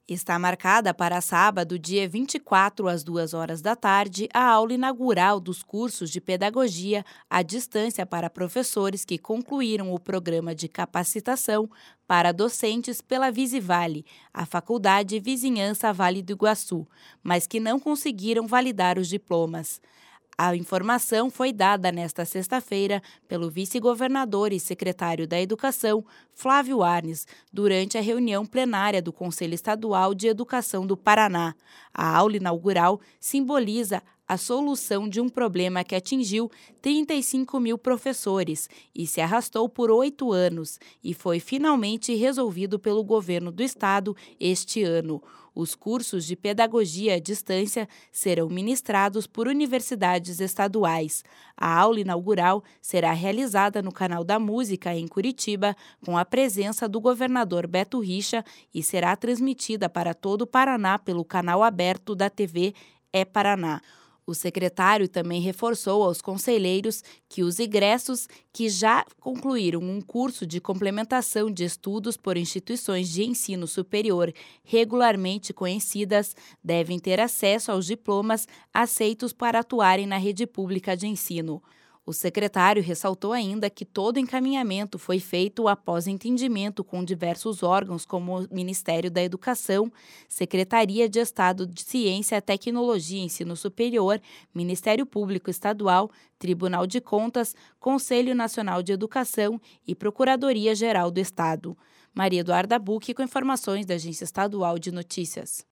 Está marcada para sábado, dia 24, às 2 horas da tarde, a aula inaugural dos cursos de pedagogia à distância para professores que concluíram o programa de capacitação para docentes pela Visivale, a Faculdade Vizinhança Vale do Iguaçu, mas que não conseguiram validar os diplomas. A informação foi dada nesta sexta-feira pelo vice-governador e secretário da Educação, Flávio Arnes, durante a reunião plenária do Conselho Estadual de Educação do Paraná. A aula inaugural simboliza a solução de um problema que atingiu 35 mil professores e se arrastou por 8 anos e foi finalmente resolvido pelo governo do estado este ano. Os cursos de pedagogia à distância serão ministrados por universidades estaduais. A aula inaugural será realizada no Canal da Música, em Curitiba, com a presença do governador Beto Richa e será transmitida para todo o Paraná pelo canal aberto da TV É-Paraná. O secretário também reforçou aos conselheiros que os egressos que já concluíram um curso de complementação de estudos por instituições de ensino superior regularmente conhecidas devem ter acesso aos diplomas aceitos para atuarem na rede pública de ensino. O secretário ressaltou ainda que todo encaminhamento foi feito após entendimento com diversos órgãos como o Ministério da Educação, Secretaria de Estado de Ciência, Tecnologia e Ensino Superior, Ministério Público Estadual, Tribunal de Contas, Conselho Nacional de Educação e Procuradoria-Geral do Estado. Maria Eduarda Bucchi com informações da Agência Estadual de Notícias.